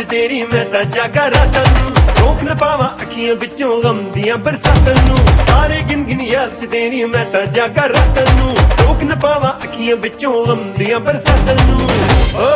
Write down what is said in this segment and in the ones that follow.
तेरी मैं तां जागा रातां नूं, रोक न पावा अखियां विचों गम दियां बरसातां नूं। तारे गिन गिन याद च तेरी मैं तां जागा रातां नूं, रोक न पावा अखियां विचों गम दियां बरसातां नूं। ओ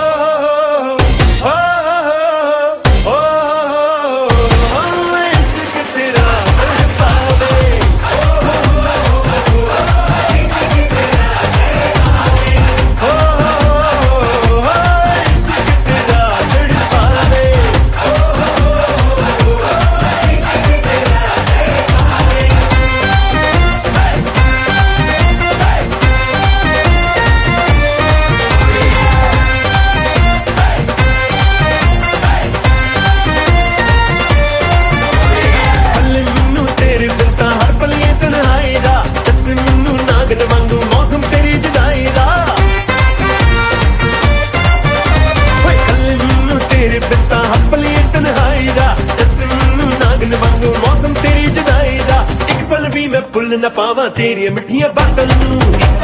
भुल न पावा तेरी मिठियां बातां नूं,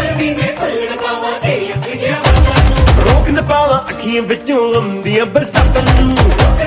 रोक न पावा अखियां विचों गम दियां बरसातां नूं।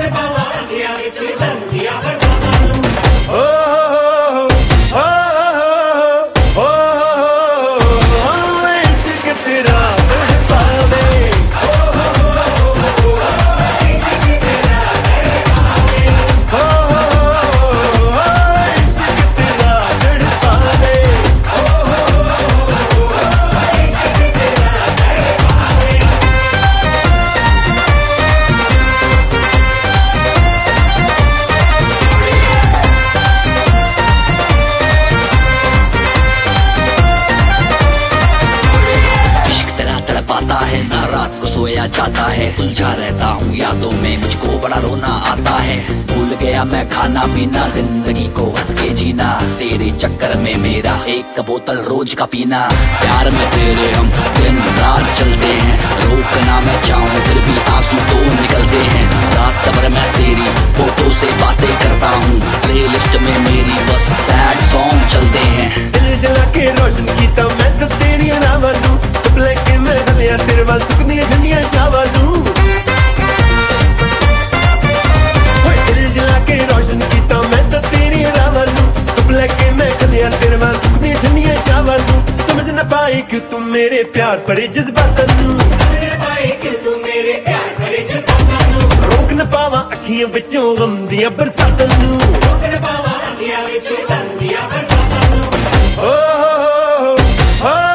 ना रात को सोया जाता है, उलझा रहता हूँ यादों में, मुझको बड़ा रोना आता है। भूल गया मैं खाना पीना, जिंदगी को हंस के जीना, तेरे चक्कर में मेरा एक बोतल रोज का पीना। प्यार में तेरे हम दिन रात चलते हैं, रोकना मैं चाहूँ फिर भी आंसू तो निकलते हैं। रात भर मैं तेरी फोटो से बातें करता हूँ, प्लेलिस्ट में मेरी बस सैड सॉन्ग चलते हैं। दिल जला के रोशन कीता मैं तो तेरी नावां नूं, ब्लैक में हलिया तेरे वाल सुकदियां ठंडियां शावां नूं। दिल जला के रोशन कीता मैं तो तेरी नावां नूं, ब्लैक में हलिया तेरे वाल सुकदियां ठंडियां शावां नूं। समझ न पाई कि तू मेरे प्यार भरे जज्बातां नूं, रोक न पावा अखियां विचों गम दियां बरसातां नूं। ओ